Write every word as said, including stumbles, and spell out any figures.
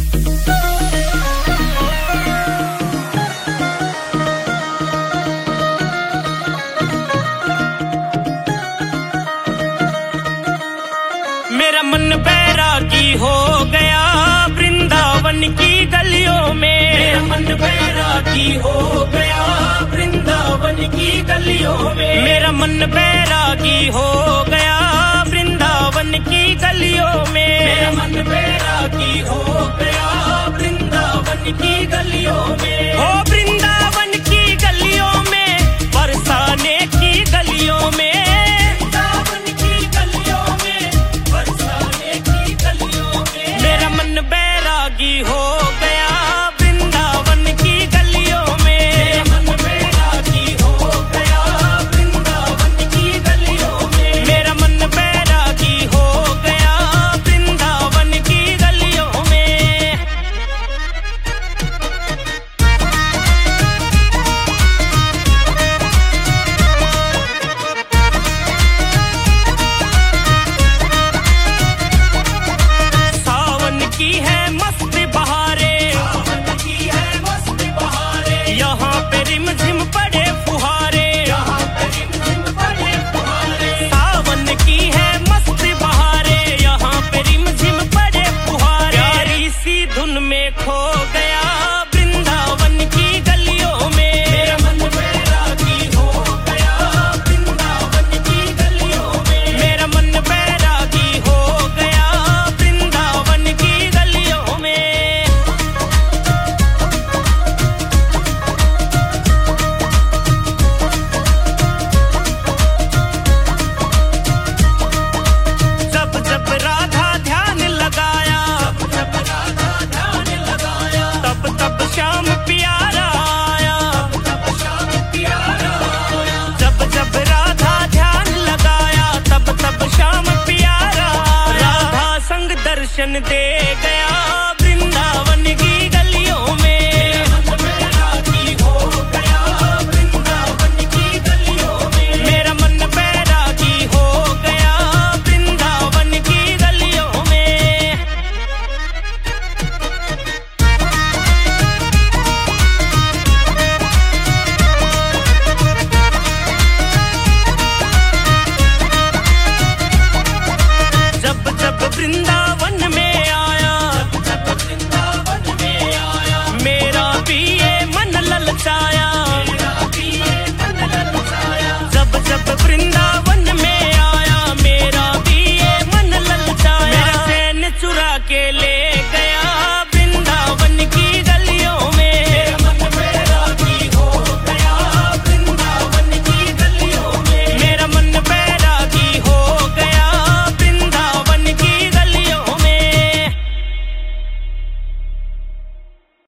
मेरा मन बैरागी हो गया वृंदावन की गलियों में। मेरा मन बैरागी हो गया वृंदावन की गलियों में। मेरा मन बैरागी हो गया वृंदावन की गलियों में। मेरा मन बैरागी हो गया वृंदावन की गलियों में। हो वृंदावन की गलियों में, बरसाने की गलियों में। बैरागी हो गया वृंदावन की गलियों में। मेरा मन बैरागी हो गया वृंदावन की गलियों में। मेरा मन बैरागी हो गया वृंदावन की गलियों में। सावन की है खो गया वृंदावन की गलियों में। मेरा मन बैरागी हो गया वृंदावन की गलियों में। मेरा मन बैरागी हो गया वृंदावन की गलियों में। जब जब राधा ध्यान लगाया, तब श्याम प्यारा आया। जब जब राधा ध्यान लगाया, तब तब श्याम प्यारा। राधा संग दर्शन दे गया।